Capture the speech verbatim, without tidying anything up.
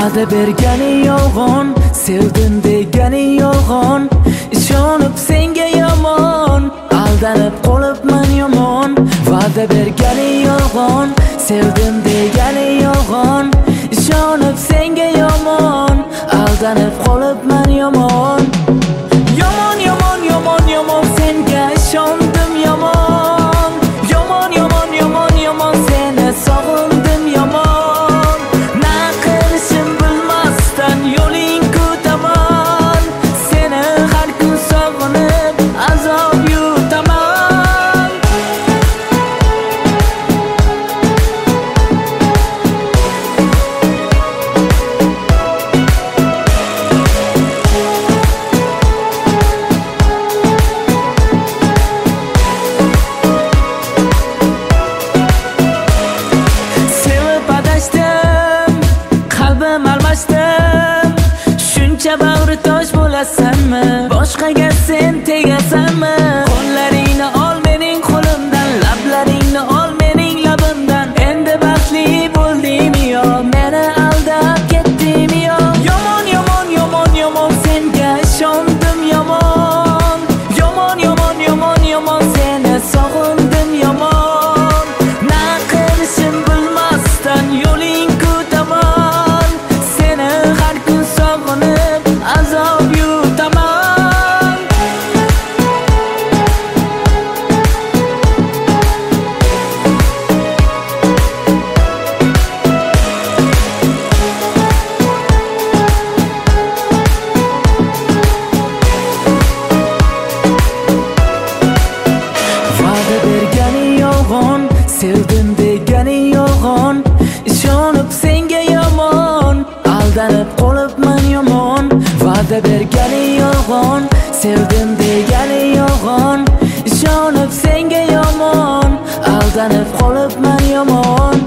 Va'da berganing yolg'on, sevdim deganing yolg'on. Ishonib senga yomon, aldanib qolibman yomon. Va'da berganing yolg'on, sevdim deganing yolg'on. Ishonib senga yomon, aldanib qolibman yomon. Yomon yomon yomon yomon senga ishondim yomon. Yomon yomon yomon yomon seni sog'indim yomon. Na qilishim bilmasdan yo'ling kutaman. Seni har kun sog'inib azob yutaman. Shuncha bag'ri tosh bo'lasanmi? Boshqaga sen tegasanmi? Qo'llaringni ol mening qo'limdan, lablaringni ol mening labimdan. Endi baxtli bo'ldingmi yo? Meni aldab ketdingmi yo? Yomon yomon yomon yomon senga ishondim yomon. Yomon yomon yomon yomon seni sog'indim yomon. Na qilishim bilmasdan yo'ling kutaman. Seni har kun sog'inib azob yutaman. Va'da berganing yolg'on, sevdim deganing yolg'on. Ishonib senga yomon, aldanib qolibman yomon. Va'da berganing yolg'on, sevdim deganing yolg'on. Ishonib senga yomon, aldanib qolibman yomon.